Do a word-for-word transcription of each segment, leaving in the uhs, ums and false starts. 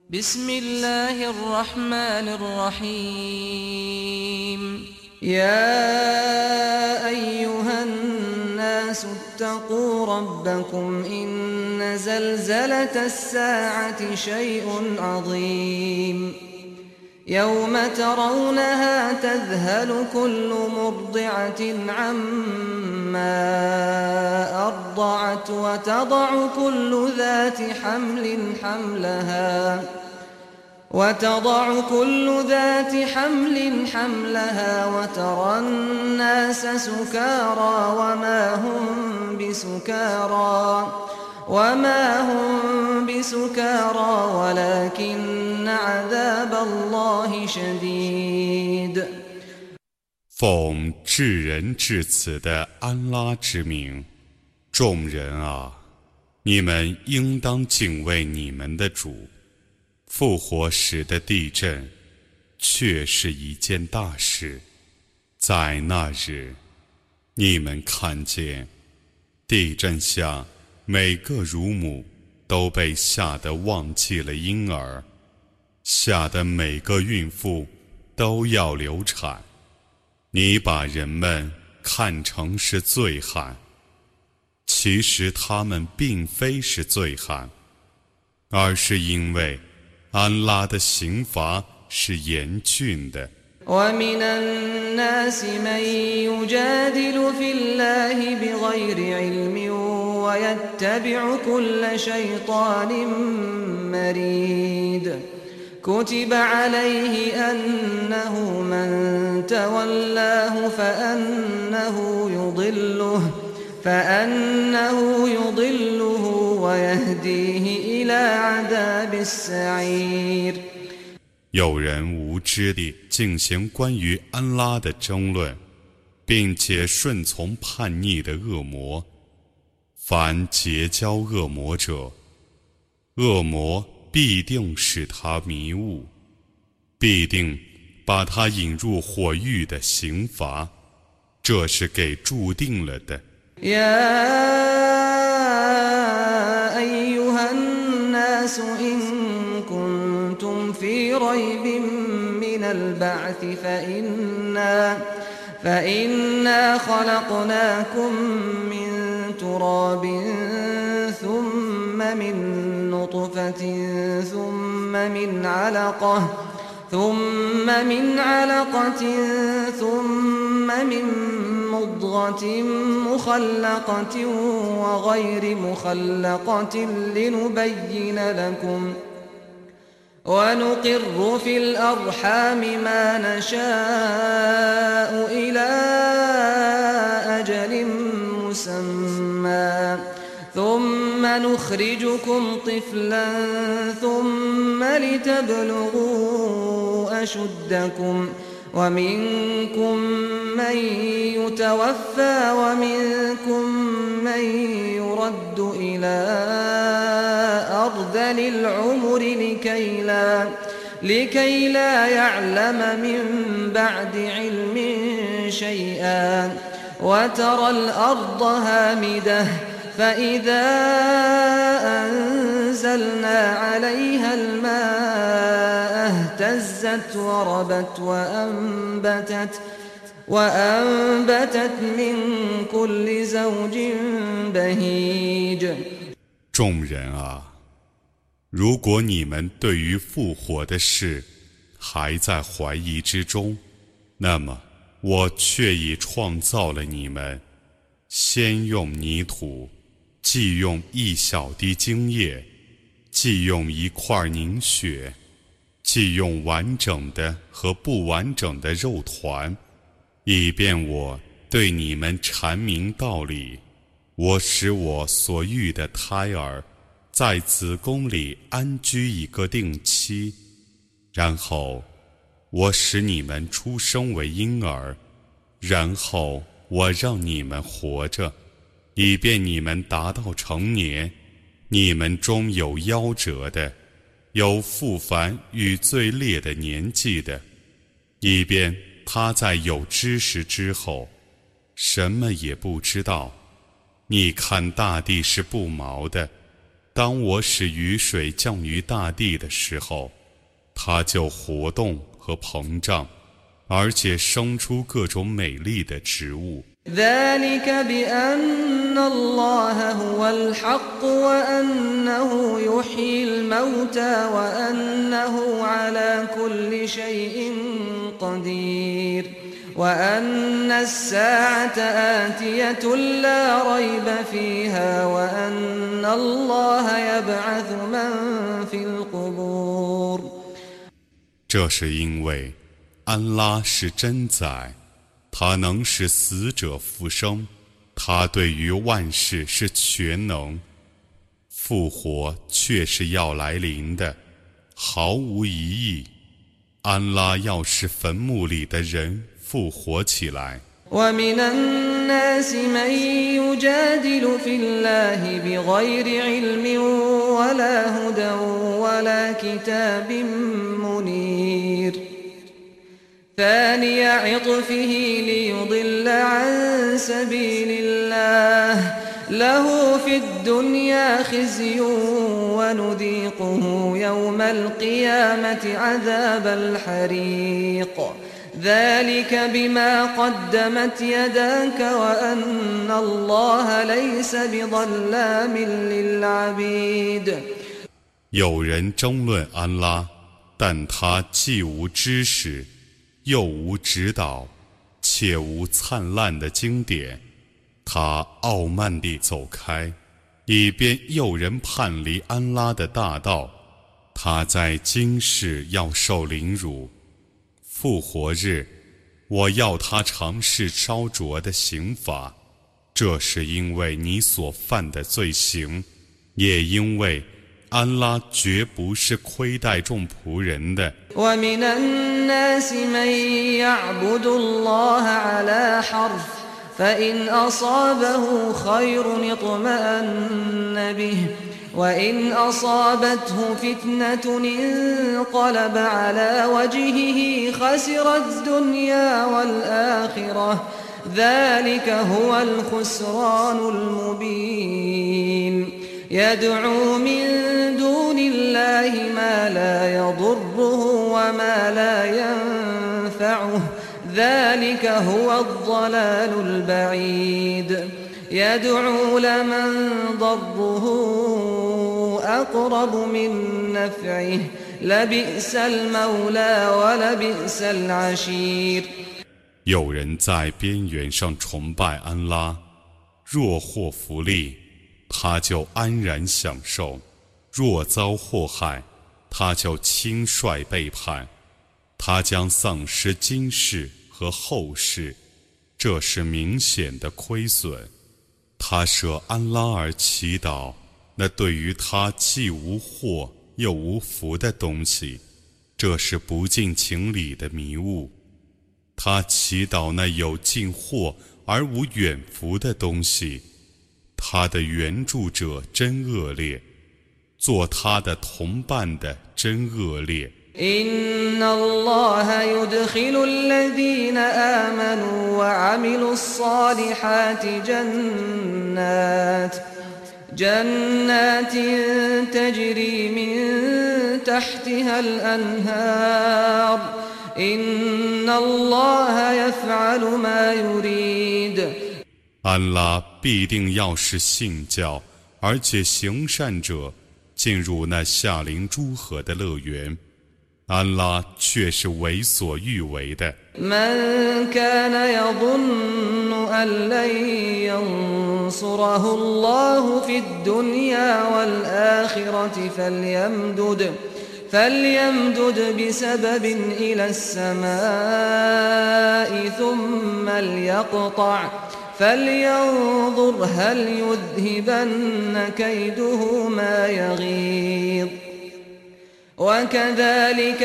بسم الله الرحمن الرحيم يا أيها الناس اتقوا ربكم إن زلزلة الساعة شيء عظيم يوم ترونها تذهل كل مرضعة عما أرضعت وتضع كل ذات حمل حملها وتضع كل ذات حمل حملها وترى الناس سكارى وما هم بسكارى وما هم بسكارى ولكن عذاب الله شديد 奉至仁至慈的安拉之名，众人啊，你们应当敬畏你们的主。复活时的地震却是一件大事，在那日，你们看见地震下每个乳母都被吓得忘记了婴儿，吓得每个孕妇都要流产。你把人们看成是醉汉，其实他们并非是醉汉，而是因为安拉的刑罚是严峻的。 ومن الناس من يجادل في الله بغير علم ويتبع كل شيطان مريد كتب عليه أنه من تولاه فأنه يضله فأنه يضله ويهديه إلى عذاب السعير 有人无知地进行关于安拉的争论，并且顺从叛逆的恶魔。凡结交恶魔者，恶魔必定使他迷雾，必定把他引入火狱的刑罚，这是给注定了的。 يا أيها الناس إن كنتم في ريب من البعث فإنا, فإنا خلقناكم من تراب ثم من نطفة ثم من علقة ثم من علقة ثم من مضغة مخلقة وغير مخلقة لنبين لكم ونقر في الأرحام ما نشاء إلى أجل مسمى ثم نخرجكم طفلا ثم لتبلغوا أشدكم ومنكم من يتوفى ومنكم من يرد إلى أرذل العمر لكي لا, لكي لا يعلم من بعد علم شيئا وترى الأرض هامدة فإذا أنزلنا عليها الماء اهتزت وربت وأنبتت, وأنبتت من كل زوج بهيج 众人啊，如果你们对于复活的事还在怀疑之中，那么我却已创造了你们，先用泥土，既用一小滴精液，既用一块凝血，既用完整的和不完整的肉团，以便我对你们阐明道理。我使我所育的胎儿在子宫里安居一个定期，然后我使你们出生为婴儿，然后我让你们活着，以便你们达到成年。你们中有夭折的，有复繁与最烈的年纪的，以便他在有知识之后什么也不知道。你看大地是不毛的， 当我使雨水降于大地的时候，它就活动和膨胀，而且生出各种美丽的植物。 ذلك بأن الله هو الحق وأنه يحيي الموتى وأنه على كل شيء قدير وأن الساعة آتية لا ريب فيها وأن الله يبعث من في القبور 这是因为安拉是真宰，他能使死者复生，他对于万事是全能，复活却是要来临的，毫无疑义。安拉要使坟墓里的人复活起来。 ومن الناس من يجادل في الله بغير علم ولا هدى ولا كتاب منير ثاني عطفه ليضل عن سبيل الله له في الدنيا خزي ونذيقه يوم القيامة عذاب الحريق ذلك بما قدمت يداك وأن الله ليس بظلام للعبيد 有人争论安拉，但他既无知识，又无指导，且无灿烂的经典，他傲慢地走开，以便诱人叛离安拉的大道。他在今世要受凌辱，复活日，我要他尝试烧灼的刑罚，这是因为你所犯的罪行，也因为安拉绝不是亏待众仆人的。 ومن الناس من يعبد الله على حرف فإن أصابه خير اطمأن به وإن أصابته فتنة انقلب على وجهه خسر الدنيا والآخرة ذلك هو الخسران المبين يدعو من دون الله ما لا يضره وما لا ينفعه ذلك هو الضلال البعيد يدعو لمن ضره أقرب من نفعه لبئس المولى ولبئس العشير 有人在边缘上崇拜安拉，若获福利，他就安然享受；若遭祸害，他就轻率背叛。他将丧失今世和后世，这是明显的亏损。他舍安拉而祈祷，那对于他既无祸又无福的东西，这是不近情理的迷雾。他祈祷那有近祸而无远福的东西，他的援助者真恶劣，做他的同伴的真恶劣。 إن الله يدخل الذين آمنوا وعملوا الصالحات جنات جنات تجري من تحتها الأنهار إن الله يفعل ما يريد 安拉必定要使信教而且行善者进入那下临诸河的乐园，安拉却是为所欲为的。 من كان يظن أن لن ينصره الله في الدنيا والآخرة فليمدد فليمدد بسبب إلى السماء ثم ليقطع فلينظر هل يذهبن كيده ما يغيظ وكذلك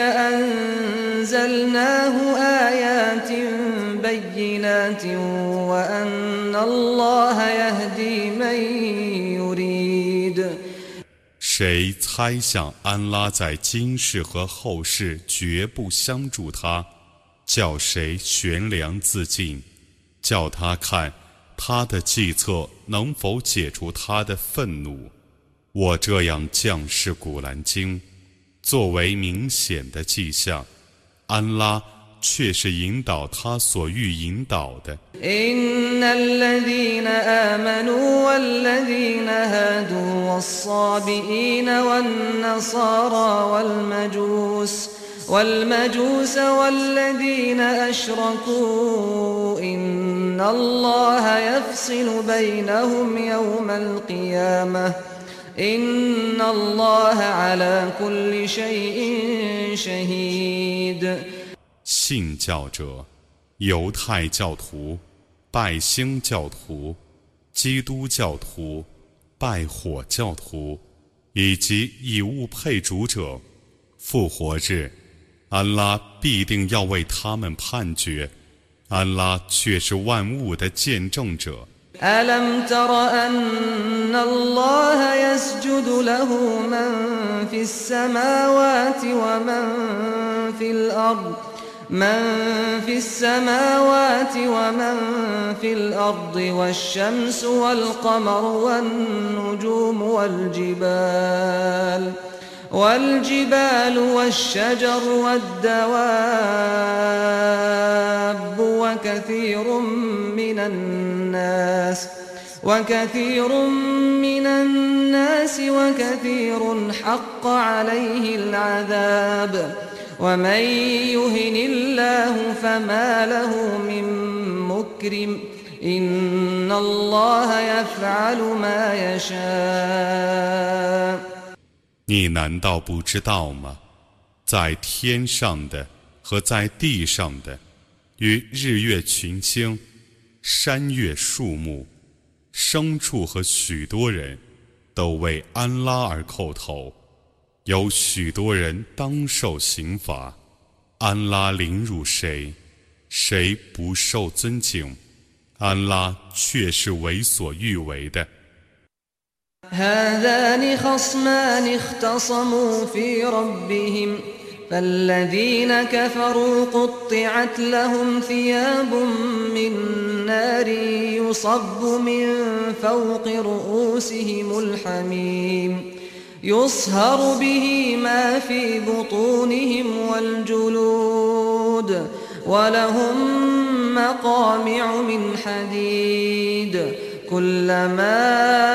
أنزلناه آيات بينات وأن الله يهدي من يريد 谁猜想安拉在今世和后世绝不相助他，叫谁悬梁自尽，叫他看他的计策能否解除他的愤怒。 我这样降示古兰经，作为明显的迹象，安拉却是引导他所欲引导的。 إن الذين آمنوا والذين هادوا والصابئين والنصارى والمجوس والمجوس والذين أشركوا إن الله يفصل بينهم يوم القيامة إن الله على كل شيء شهيد。 信教者、犹太教徒、拜星教徒、基督教徒、拜火教徒，以及以物配主者，复活日，安拉必定要为他们判决，安拉却是万物的见证者。 ألم تر أن الله يسجد له من في السماوات ومن في الأرض من في السماوات ومن في الأرض والشمس والقمر والنجوم والجبال والجبال والشجر والدواب وكثير من الناس وكثير من الناس وكثير حق عليه العذاب ومن يهن الله فما له من مكرم إن الله يفعل ما يشاء。 你难道不知道吗？在天上的和在地上的，与日月群星、山岳树木、牲畜和许多人，都为安拉而叩头。有许多人当受刑罚，安拉凌辱谁，谁不受尊敬，安拉却是为所欲为的。 هذان خصمان اختصموا في ربهم فالذين كفروا قطعت لهم ثياب من نار يصب من فوق رؤوسهم الحميم يصهر به ما في بطونهم والجلود ولهم مقامع من حديد كلما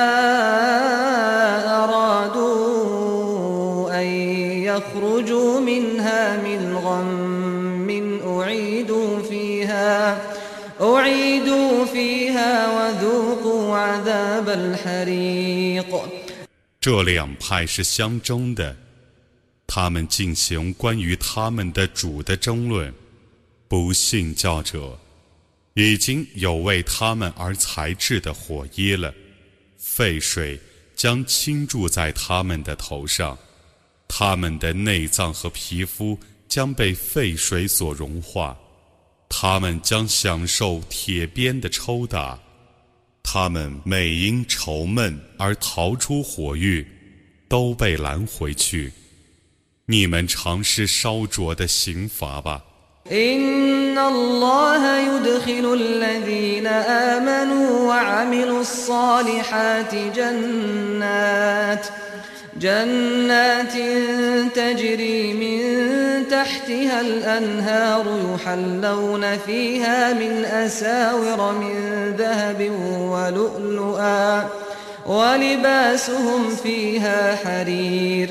أرادوا أن يخرجوا منها من غم أعيدوا فيها أعيدوا فيها وذوقوا عذاب الحريق。 这两派是相争的，他们进行关于他们的主的争论。不信教者已经有为他们而裁制的火耶了，沸水将倾注在他们的头上，他们的内脏和皮肤将被沸水所融化，他们将享受铁鞭的抽打，他们每因愁闷而逃出火狱，都被拦回去。你们尝试烧灼的刑罚吧。 إن الله يدخل الذين آمنوا وعملوا الصالحات جنات جنات تجري من تحتها الأنهار يحلون فيها من أساور من ذهب ولؤلؤا ولباسهم فيها حرير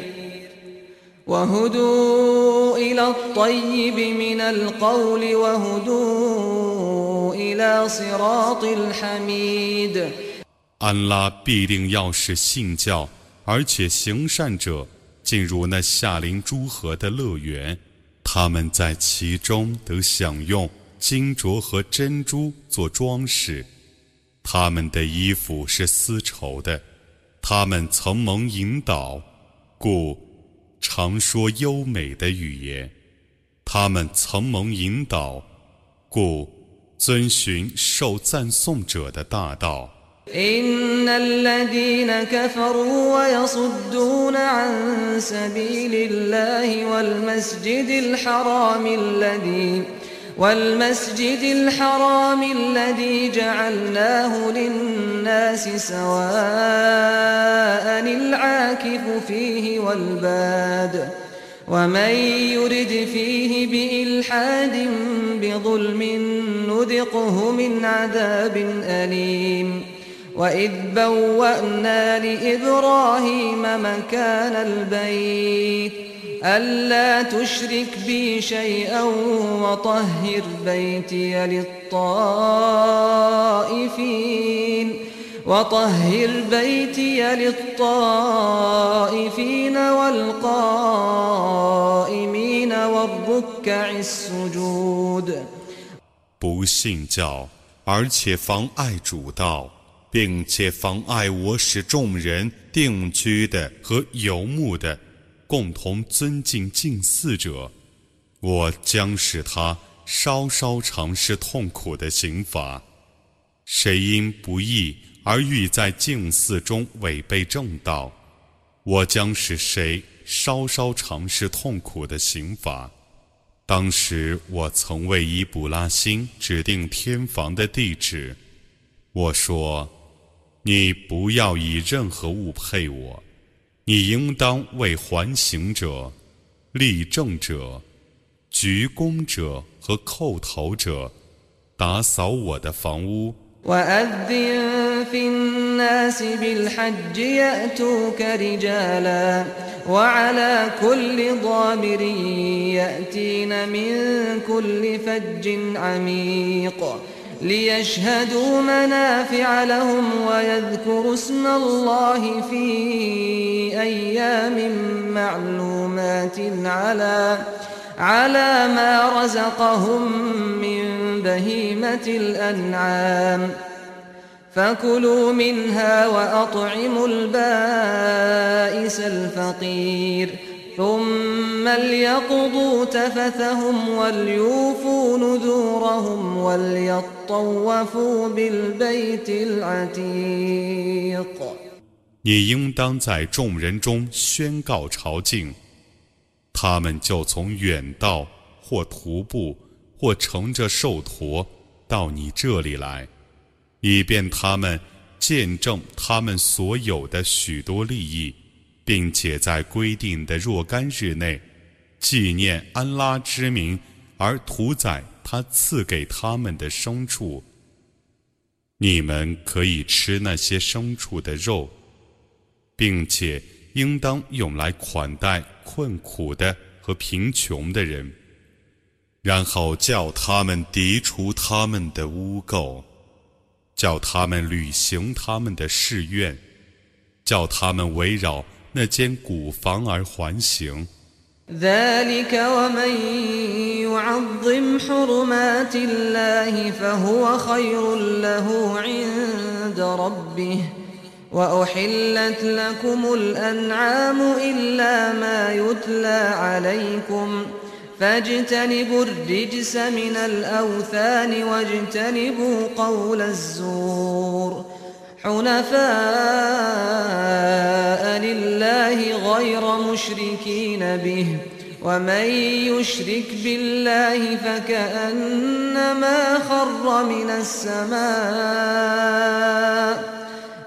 وهدوا إلى الطيب من القول وهدوا إلى صراط الحميد。 安拉必定要使信教而且行善者进入那夏临诸河的乐园，他们在其中得享用金镯和珍珠做装饰，他们的衣服是丝绸的，他们曾蒙引导，故常说优美的语言，他们曾蒙引导，故遵循受赞颂者的大道。 إن الذين كفروا ويصدون عن سبيل الله والمسجد الحرام الذي والمسجد الحرام الذي جعلناه للناس سواء العاكف فيه والباد ومن يرد فيه بإلحاد بظلم نذقه من عذاب أليم وإذ بوأنا لإبراهيم مكان البيت ألا تشرك بي شيئا وطهر بيتي للطائفين وطهر بيتي للطائفين والقائمين والركع السجود 不信教，而且妨碍主道，并且妨碍我使众人定居的和游牧的共同尊敬近似者，我将使他稍稍尝试痛苦的刑罚。谁因不义而欲在近似中违背正道，我将使谁稍稍尝试痛苦的刑罚。当时我曾为伊卜拉欣指定天房的地址，我说：你不要以任何物配我，你应当为还行者、立正者、鞠躬者和叩头者打扫我的房屋。 وأذن في الناس بالحج يأتوك رجالا وعلى كل ضامر يأتين من كل فج عميق ليشهدوا منافع لهم ويذكروا اسم الله في أيام معلومات على على ما رزقهم من بهيمة الأنعام فكلوا منها وأطعموا البائس الفقير ثم ليقضوا تفثهم وليوفوا نذورهم وليطوفوا بالبيت العتيق 你应当在众人中宣告朝觐，他们就从远道或徒步或乘着兽驼到你这里来，以便他们见证他们所有的许多利益，并且在规定的若干日内纪念安拉之名而屠宰他赐给他们的牲畜。你们可以吃那些牲畜的肉，并且应当用来款待困苦的和贫穷的人，然后叫他们涤除他们的污垢，叫他们履行他们的誓愿，叫他们围绕那间古房而环行。 ذلك ومن يعظم حرمات الله فهو خير له عند ربه وأحلت لكم الأنعام إلا ما يتلى عليكم فاجتنبوا الرجس من الأوثان واجتنبوا قول الزور حنفاء لله غير مشركين به ومن يشرك بالله فكأنما خر من السماء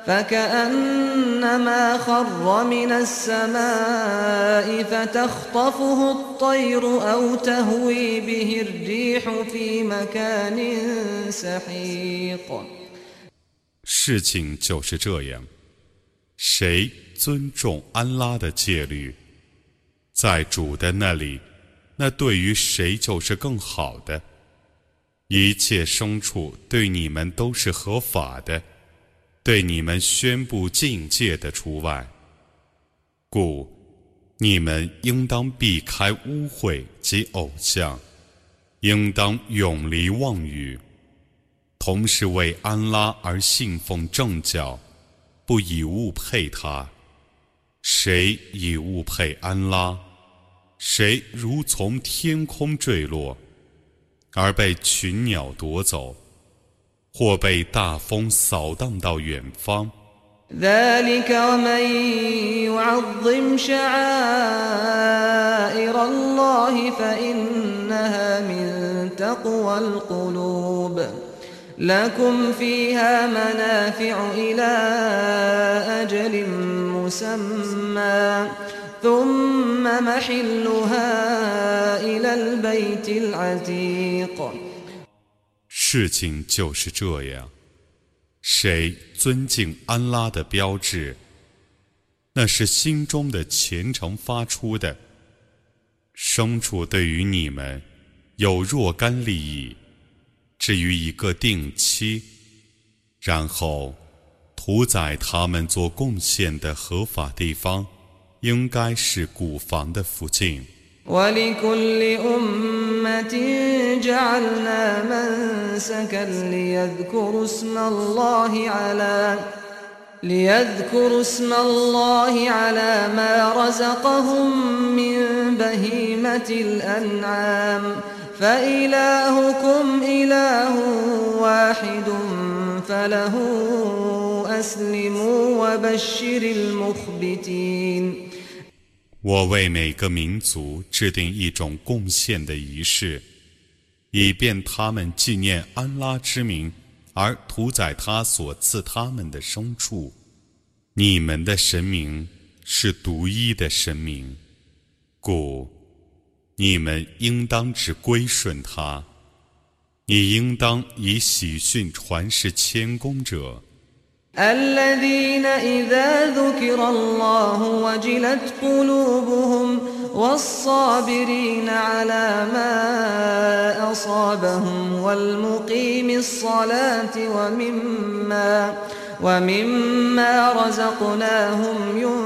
فكأنما خر من السماء فتخطفه الطير أو تهوي به الريح في مكان سحيق 事情就是这样，谁尊重安拉的戒律，在主的那里，那对于谁就是更好的。一切牲畜对你们都是合法的，对你们宣布禁戒的除外，故你们应当避开污秽及偶像，应当永离妄语，同时为安拉而信奉正教，不以物配他。谁以物配安拉，谁如从天空坠落，而被群鸟夺走，或被大风扫荡到远方。 ذلك ومن يعظم شعائر الله فإنها من تقوى وتقوى القلوب لكم فيها منافع إلى أجل مسمى ثم محلها إلى البيت العتيق。 事情就是这样，谁尊敬安拉的标志，那是心中的虔诚发出的。牲畜对于你们有若干利益，至于一个定期，然后屠宰他们做贡献的合法地方，应该是古房的附近。 وَلِكُلِّ أُمَّةٍ جَعَلْنَا مَنسَكًا لِيَذْكُرُوا اسْمَ اللَّهِ عَلَى لِيَذْكُرُوا اسْمَ اللَّهِ عَلَى مَا رَزَقَهُم مِّن بَهِيمَةِ الْأَنْعَامِ فَإِلَٰهُكُمْ إِلَٰهٌ وَاحِدٌ فَلَهُ أَسْلِمُوا وَبَشِّرِ الْمُخْبِتِينَ。 我为每个民族制定一种贡献的仪式，以便他们纪念安拉之名而屠宰他所赐他们的牲畜。你们的神明是独一的神明，故你们应当只归顺他。你应当以喜讯传示谦恭者。 الذين إذا ذكر الله وجلت قلوبهم والصابرين على ما أصابهم والمقيم الصلاة ومما ومما رزقناهم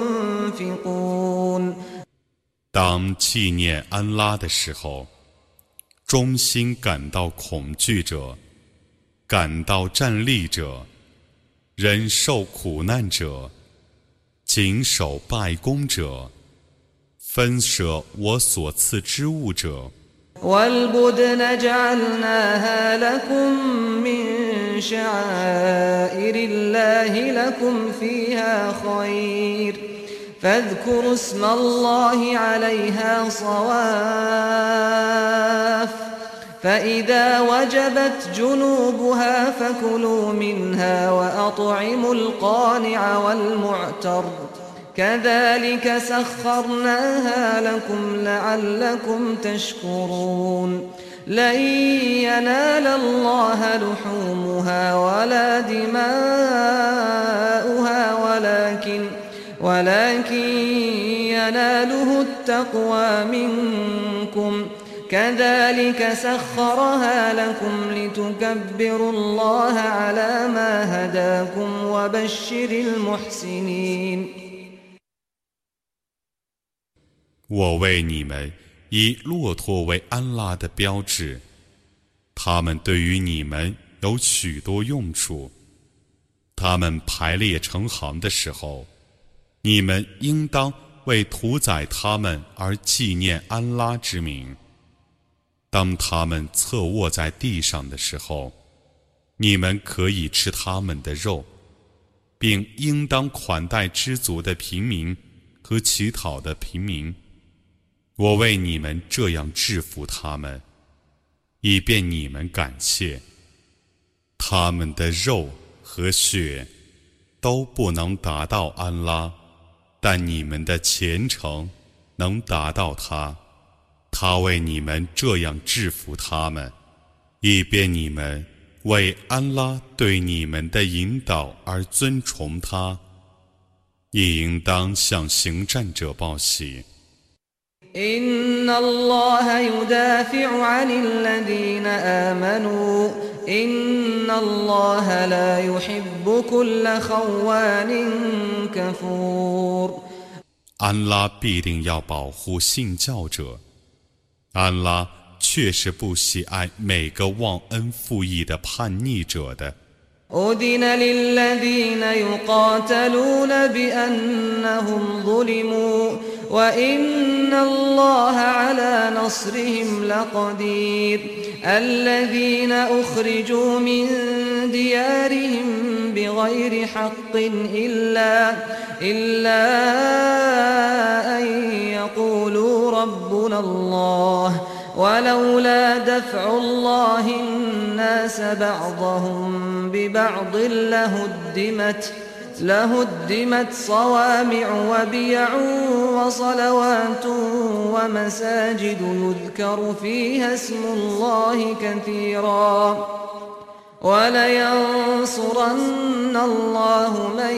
ينفقون。 当纪念安拉的时候，衷心感到恐惧者，感到站立者，忍受苦难者，谨守拜功者，分舍我所赐之物者。 وَالْبُدْنَ جَعَلْنَاهَا لَكُم مِّن شَعَائِرِ اللَّهِ لَكُمْ فِيهَا خَيْرٌ فَاذْكُرُوا اسْمَ اللَّهِ عَلَيْهَا صَوَافَّ فإذا وجبت جنوبها فكلوا منها وأطعموا القانع والمعتر كذلك سخرناها لكم لعلكم تشكرون لن ينال الله لحومها ولا دماؤها ولكن ولكن يناله التقوى منكم كذلك سخرها لكم لتكبروا الله على ما هداكم وبشر المحسنين。 我为你们以骆驼为安拉的标志，他们对于你们有许多用处。他们排列成行的时候，你们应当为屠宰他们而纪念安拉之名。当他们侧卧在地上的时候，你们可以吃他们的肉，并应当款待知足的平民和乞讨的平民。我为你们这样制服他们，以便你们感谢。他们的肉和血都不能达到安拉，但你们的虔诚能达到他。他为你们这样制服他们，以便你们为安拉对你们的引导而尊崇他，也应当向行战者报喜。 إن الله يدافع عن الذين آمنوا إن الله لا يحب كل خوان كفور。 安拉必定要保护信教者。安拉确实不喜爱每个忘恩负义的叛逆者的。 أذن للذين يقاتلون بأنهم ظلموا وإن الله على نصرهم لقدير الذين أخرجوا من ديارهم بغير حق إلا إلا أن يقولوا ربنا الله ولولا دفع الله الناس بعضهم ببعض لهدمت لهدمت صوامع وبيع وصلوات ومساجد يذكر فيها اسم الله كثيرا ولينصرن الله من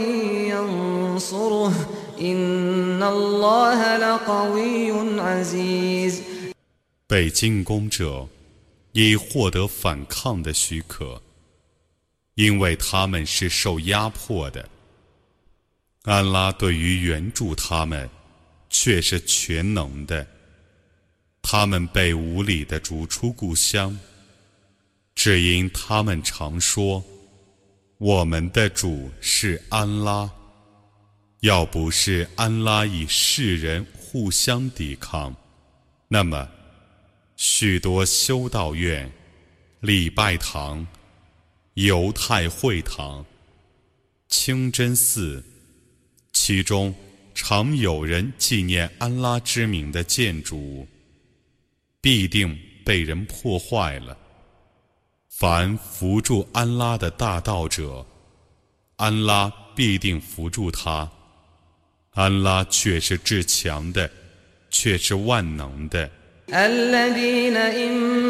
ينصره إن الله لقوي عزيز。 被进攻者已获得反抗的许可，因为他们是受压迫的。安拉对于援助他们却是全能的。他们被无理地逐出故乡，只因他们常说我们的主是安拉，要不是安拉以世人互相抵抗，那么许多修道院、礼拜堂、犹太会堂、清真寺，其中常有人纪念安拉之名的建筑物，必定被人破坏了。凡扶助安拉的大道者，安拉必定扶助他。安拉却是至强的，却是万能的。 الذين إن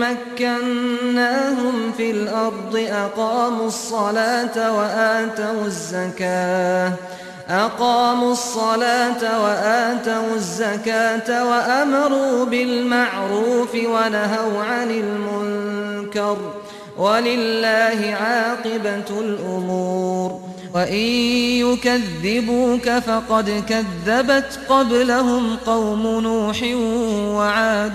مكناهم في الأرض أقاموا الصلاة وآتوا الزكاة أقاموا الصلاة وآتوا الزكاة وأمروا بالمعروف ونهوا عن المنكر ولله عاقبة الأمور وإن يكذبوك فقد كذبت قبلهم قوم نوح وعاد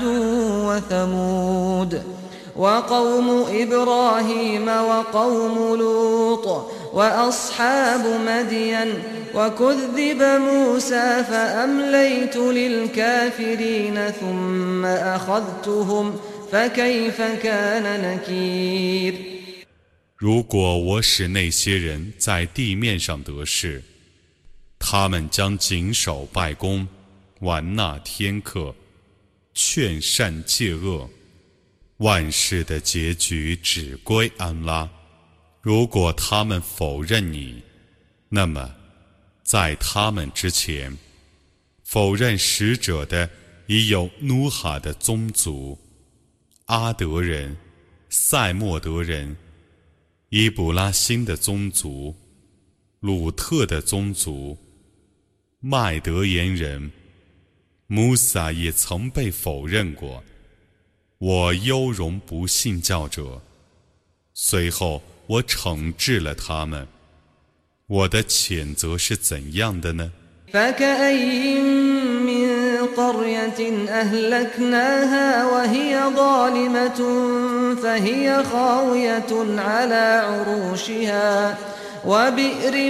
وثمود وقوم إبراهيم وقوم لوط وأصحاب مدين وكذب موسى فأمليت للكافرين ثم أخذتهم فكيف كان نكير。 如果我使那些人在地面上得势，他们将谨守拜功，玩纳天课，劝善戒恶，万事的结局只归安拉。如果他们否认你，那么在他们之前，否认使者的已有努哈的宗族、阿德人、塞莫德人、伊卜拉欣的宗族、鲁特的宗族、麦德言人。穆萨也曾被否认过。我优容不信教者，随后我惩治了他们。我的谴责是怎样的呢？ فكأي من قرية أهلكناها وهي ظالمة فهي خاوية على عروشها وبئر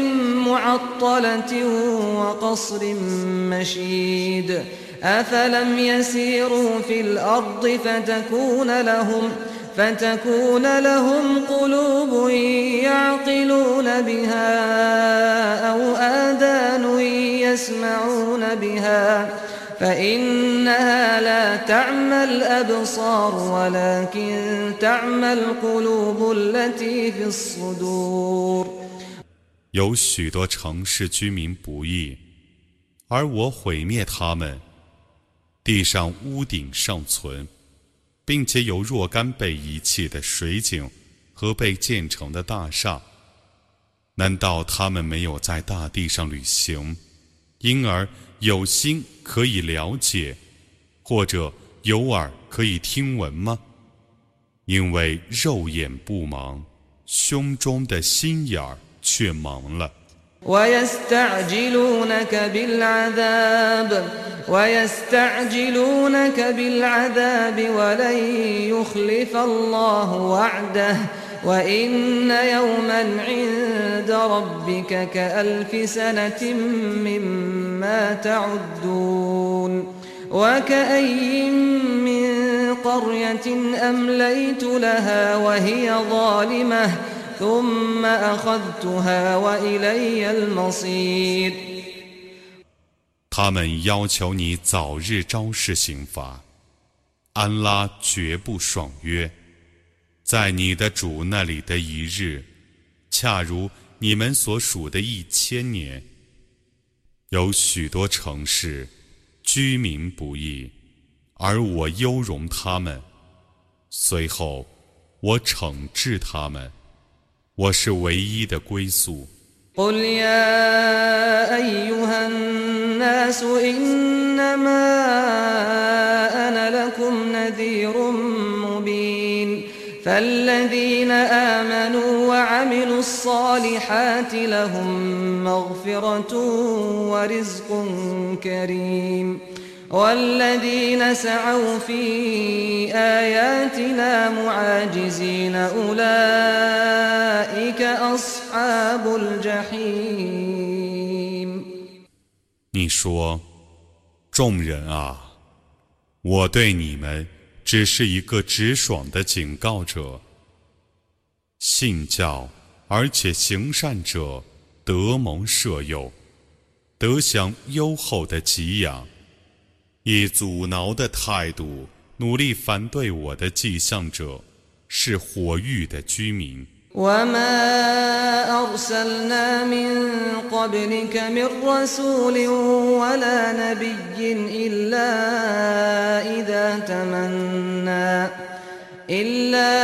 معطلة وقصر مشيد أفلم يسيروا في الأرض فتكون لهم فتكون لهم قلوب يعقلون بها أو آذان يسمعون بها فإنها لا تعمى الأبصار ولكن تعمى القلوب التي في الصدور。 有许多城市居民不义，而我毁灭他们，地上屋顶尚存，并且有若干被遗弃的水井和被建成的大厦。难道他们没有在大地上旅行，因而有心可以了解，或者有耳可以听闻吗？因为肉眼不盲，胸中的心眼儿却盲了。 ويستعجلونك بالعذاب ويستعجلونك بالعذاب ولن يخلف الله وعده وإن يوما عند ربك كألف سنة مما تعدون وكأي من قرية أمليت لها وهي ظالمة ثم أخذتها وإلي المصير。 他们要求你早日昭示刑罚， 安拉绝不爽约。在你的主那里的一日，恰如你们所属的一千年。有许多城市居民不义，而我优容他们，随后我惩治他们。我是唯一的归宿。 قل يا أيها الناس إنما أنا لكم نذير مبين فالذين آمنوا وعملوا الصالحات لهم مغفرة ورزق كريم والذين سعوا في آياتنا معاجزين أولئك أصحاب الجحيم 你说，众人啊，我对你们只是一个直爽的警告者。信教而且行善者得蒙赦宥，得享优厚的给养。以阻挠的态度努力反对我的迹象者是火狱的居民。 وما أرسلنا من قبلك من رسول ولا نبي إلا إذا تمنى إلا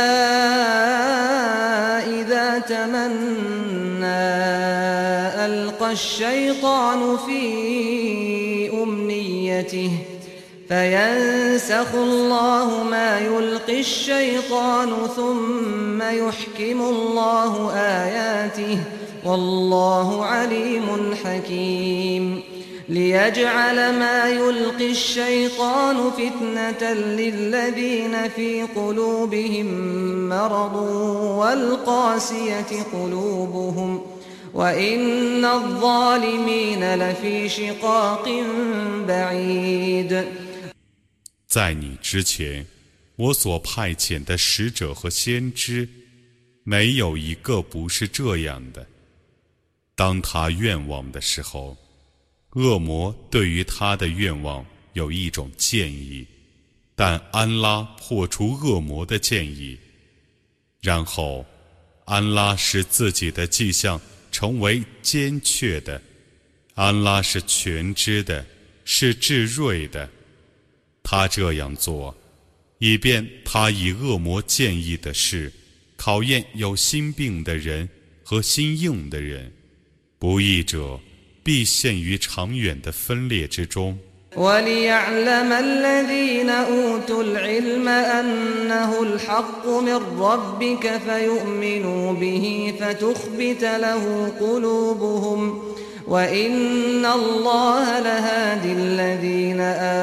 إذا تمنى ألقى الشيطان في أمنيته فينسخ الله ما يلقي الشيطان ثم يحكم الله آياته والله عليم حكيم ليجعل ما يلقي الشيطان فتنة للذين في قلوبهم مرض والقاسية قلوبهم وإن الظالمين لفي شقاق بعيد 在你之前，我所派遣的使者和先知，没有一个不是这样的。当他愿望的时候，恶魔对于他的愿望有一种建议，但安拉破除恶魔的建议，然后安拉使自己的迹象成为坚确的。安拉是全知的，是至睿的。他这样做，以便他以恶魔建议的事考验有心病的人和心硬的人。不义者必陷于长远的分裂之中。 وليعلم الذين أوتوا العلم أنه الحق من ربك فيؤمنوا به فتخبت له قلوبهم وإن الله لهادي الذين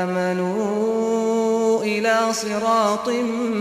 آمنوا إلى صراط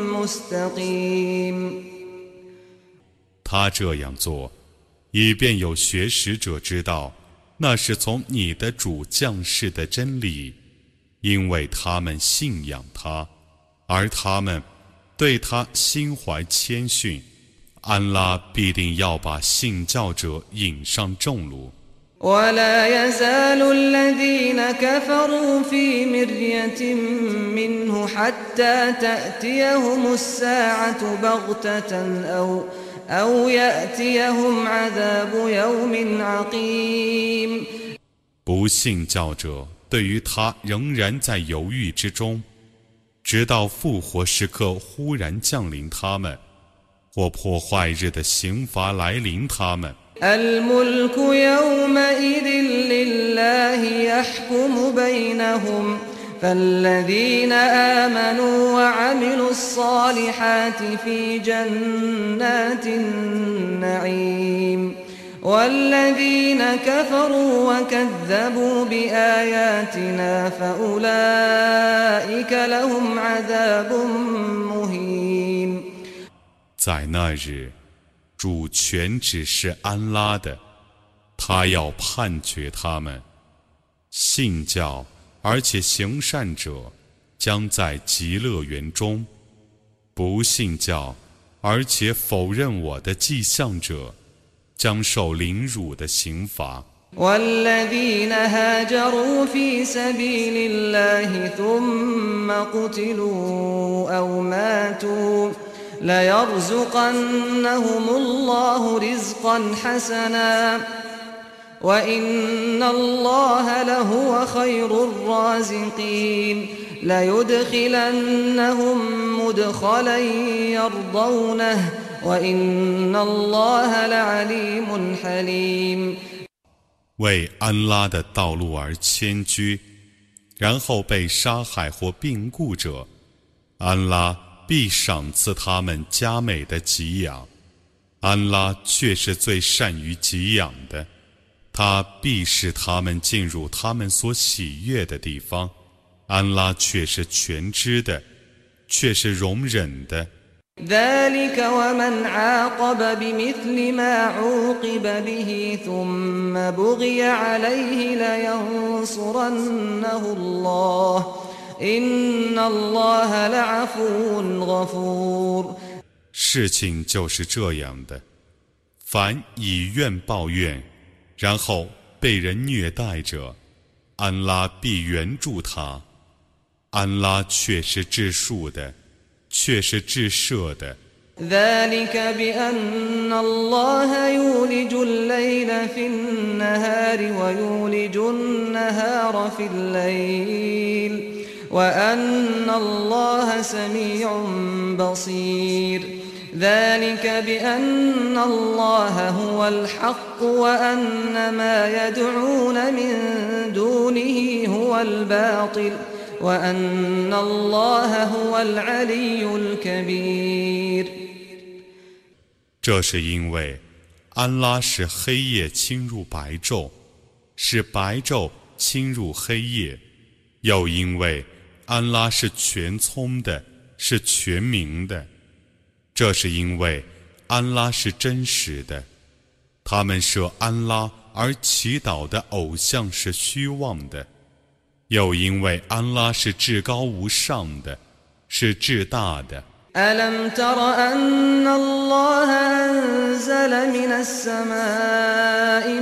مستقيم 他这样做，以便有学识者知道那是从你的主降世的真理，因为他们信仰他，而他们对他心怀谦逊。安拉必定要把信教者引上正路。 ولا يزال الذين كفروا في مرية منه حتى تأتيهم الساعة بغتة أو أو يأتيهم عذاب يوم عقيم 不信教者对于他仍然在犹豫之中，直到复活时刻忽然降临他们，或破坏日的刑罚来临他们。 الملك يومئذ لله يحكم بينهم فالذين آمنوا وعملوا الصالحات في جنات النعيم والذين كفروا وكذبوا بآياتنا فأولئك لهم عذاب مهين 在那日，主权只是安拉的，他要判决他们。信教而且行善者将在极乐园中，不信教而且否认我的迹象者将受凌辱的刑罚。 والذين هاجروا في سبيل الله ثم قتلوا أو ماتوا ليرزقنهم الله رزقا حسنا وإن الله لهو خير الرازقين ليدخلنهم مدخلا يرضونه وإن الله لعليم حليم 为安拉的道路而迁居，然后被杀害或病故者，安拉必赏赐他们佳美的给养。安拉却是最善于给养的，他必使他们进入他们所喜悦的地方。安拉却是全知的，却是容忍的。 ذلك ومن عاقب بمثل ما عوقب به ثم بغي عليه لينصرنه الله إن الله لعفو غفور 事情就是这样的，凡以怨报怨，然后被人虐待者，安拉必援助他。安拉却是至恕的，却是至赦的。 ذلك بأن الله يولج الليل في النهار ويولج النهار في الليل وأن الله سميع بصير ذلك بأن الله هو الحق وأن ما يدعون من دونه هو الباطل وأن الله هو العلي الكبير 这是因为安拉使黑夜侵入白昼，使白昼侵入黑夜，又因为安拉是全聪的，是全明的。这是因为安拉是真实的，他们设安拉而祈祷的偶像是虚妄的，又因为安拉是至高无上的，是至大的。 ألم تر أن الله أنزل من السماء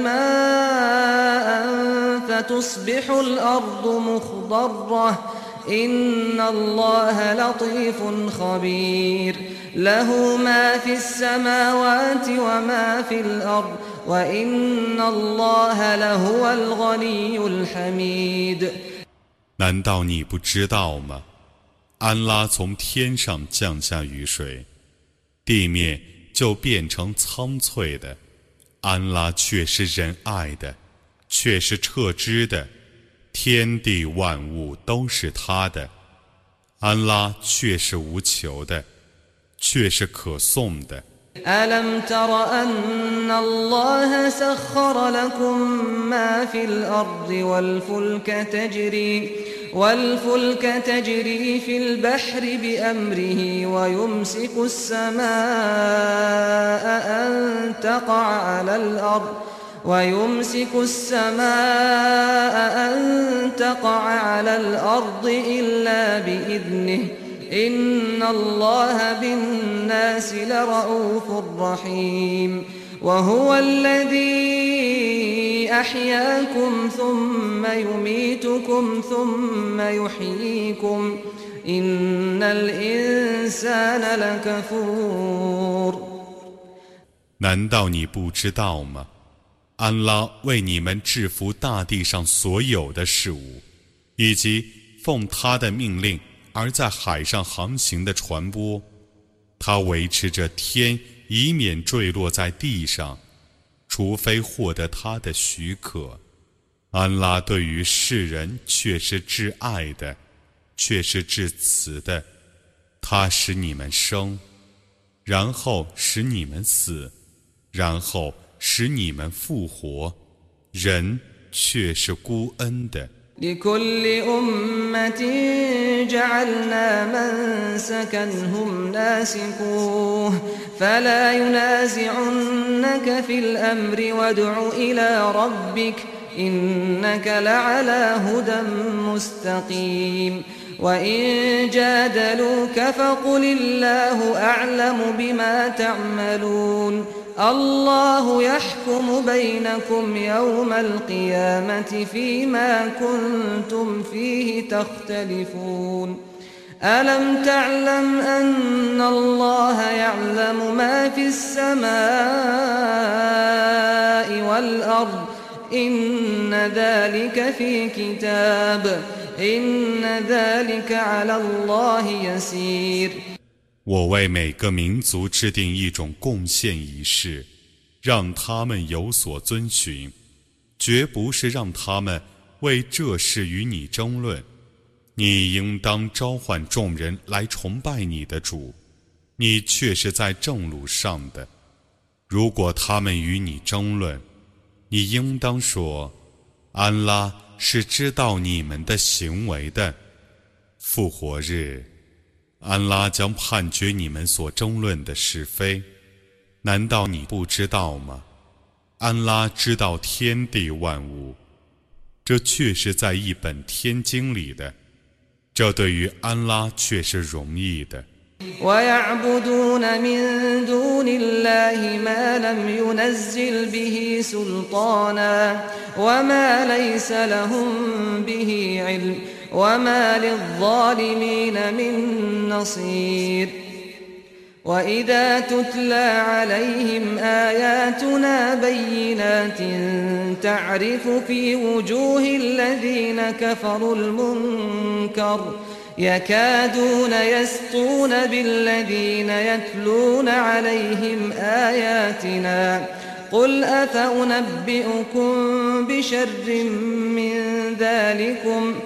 ماء فتصبح الأرض مخضرة إن الله لطيف خبير له ما في السماوات وما في الأرض وإن الله لهو الغني الحميد 难道你不知道吗？安拉从天上降下雨水，地面就变成苍翠的。安拉却是仁爱的，却是彻知的。天地万物都是他的，安拉却是无求的，却是可颂的。 ألم تر أن الله سخر لكم ما في الأرض والفلك تجري والفلك تجري في البحر بأمره ويمسك السماء أن تقع على الأرض ويمسك السماء أن تقع على الأرض إلا بإذنه إن الله بالناس لرؤوف رحيم وهو الذي أحياكم ثم يميتكم ثم يحييكم إن الإنسان لكفور 难道你不知道吗？安拉为你们制服大地上所有的事物，以及奉他的命令而在海上航行的船舶，他维持着天，以免坠落在地上，除非获得他的许可。安拉对于世人却是至爱的，却是至慈的。他使你们生，然后使你们死，然后使你们复活，人却是孤恩的。 لكل أمة جعلنا منسكا هم ناسكوه فلا ينازعنك في الأمر وادع إلى ربك إنك لعلى هدى مستقيم وإن جادلوك فقل الله أعلم بما تعملون الله يحكم بينكم يوم القيامة فيما كنتم فيه تختلفون ألم تعلم أن الله يعلم ما في السماء والأرض إن ذلك في كتاب إن ذلك على الله يسير 我为每个民族制定一种贡献仪式，让他们有所遵循，绝不是让他们为这事与你争论。你应当召唤众人来崇拜你的主，你却是在正路上的。如果他们与你争论，你应当说，安拉是知道你们的行为的。复活日，安拉将判决你们所争论的是非，难道你不知道吗？安拉知道天地万物，这却是在一本天经里的，这对于安拉却是容易的。 ويعبدون من دون الله ما لم ينزل به سلطانا وما ليس لهم به علم وما للظالمين من نصير وإذا تتلى عليهم آياتنا بينات تعرف في وجوه الذين كفروا المنكر يكادون يسطون بالذين يتلون عليهم آياتنا قل أفأنبئكم بشر من ذلكم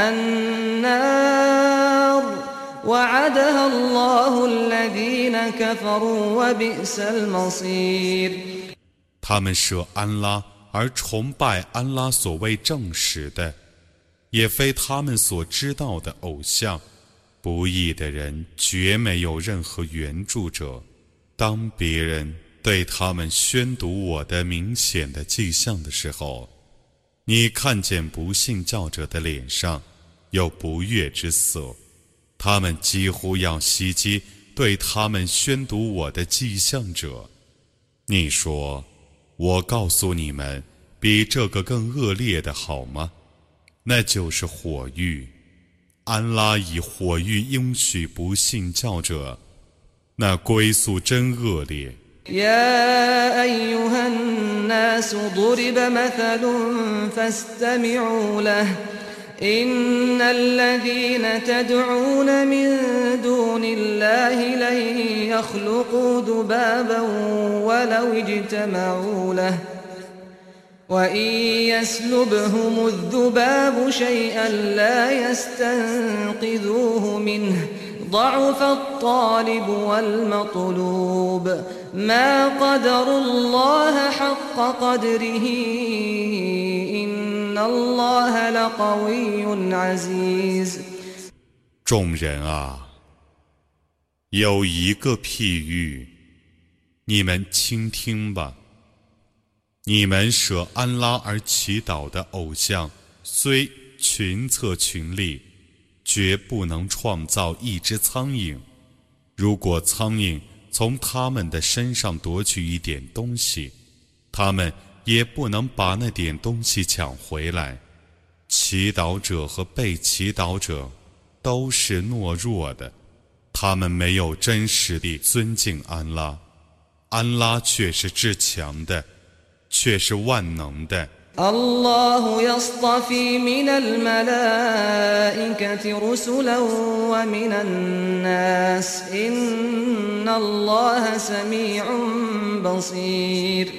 النار وعدها الله الذين كفروا وبئس المصير 他们舍安拉而崇拜安拉所谓证实的，也非他们所知道的偶像。不义的人绝没有任何援助者。当别人对他们宣读我的明显的迹象的时候，你看见不信教者的脸上有不悦之色，他们几乎要袭击对他们宣读我的迹象者。你说，我告诉你们比这个更恶劣的好吗？那就是火狱。安拉以火狱应许不信教者，那归宿真恶劣。 يا أيها الناس ضرب مثل فاستمعوا له إن الذين تدعون من دون الله لن يخلقوا ذبابا ولو اجتمعوا له وإن يسلبهم الذباب شيئا لا يستنقذوه منه ضعف الطالب والمطلوب ما قدروا الله حق قدره إن الله لقوي عزيز 众人啊，有一个譬喻，你们倾听吧。你们舍安拉而祈祷的偶像，虽群策群力，绝不能创造一只苍蝇。如果苍蝇从他们的身上夺取一点东西，他们也不能把那点东西抢回来。祈祷者和被祈祷者都是懦弱的，他们没有真实地尊敬安拉，安拉却是至强的，却是万能的。 الله يصطفي من الملائكة رسلا ومن الناس إن الله سميع بصير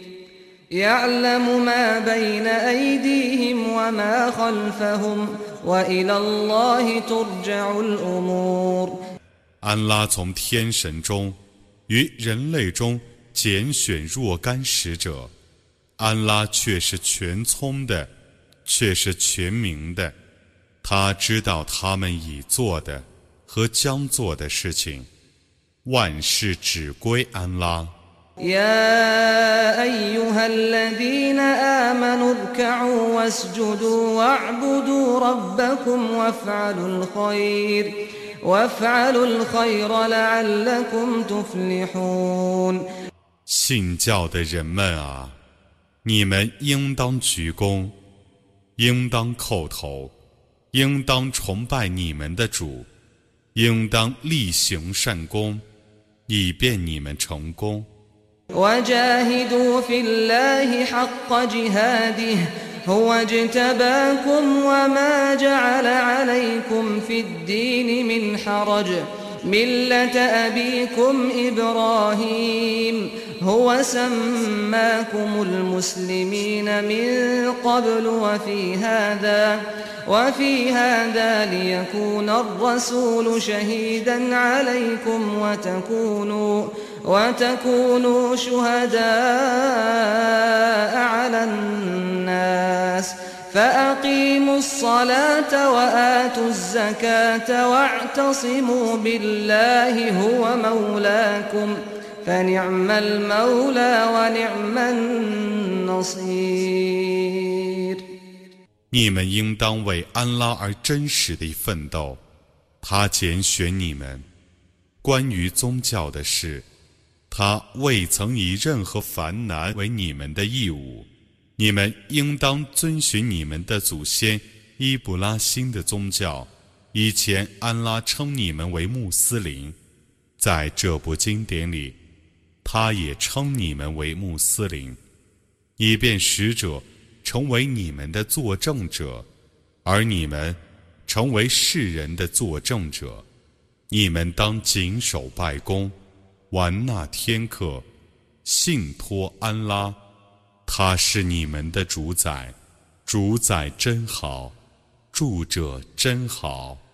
يعلم ما بين أيديهم وما خلفهم وإلى الله ترجع الأمور 安拉从天神中与人类中拣选若干使者，安拉却是全聪的，却是全明的。他知道他们已做的和将做的事情，万事只归安拉。 يا أيها الذين آمنوا اركعوا واسجدوا واعبدوا ربكم وافعلوا الخير وافعلوا الخير لعلكم تفلحون 信教的人们啊，你们应当鞠躬，应当叩头，应当崇拜你们的主，应当力行善功，以便你们成功。 وجاهدوا في الله حق جهاده هو اجتباكم وما جعل عليكم في الدين من حرج ملة أبيكم إبراهيم هو سماكم المسلمين من قبل وفي هذا وفي هذا ليكون الرسول شهيدا عليكم وتكونوا وتكونوا شهداء على الناس فأقيموا الصلاة وآتوا الزكاة واعتصموا بالله هو مولاكم فنعم المولى ونعم النصير。 你们应当为安拉而真实地奋斗，他拣选你们。关于宗教的事，他未曾以任何烦难为你们的义务。你们应当遵循你们的祖先伊布拉欣的宗教。以前安拉称你们为穆斯林，在这部经典里，他也称你们为穆斯林，以便使者成为你们的作证者，而你们成为世人的作证者。你们当谨守拜功，完纳天课，信托安拉，他是你们的主宰，主宰真好，住者真好。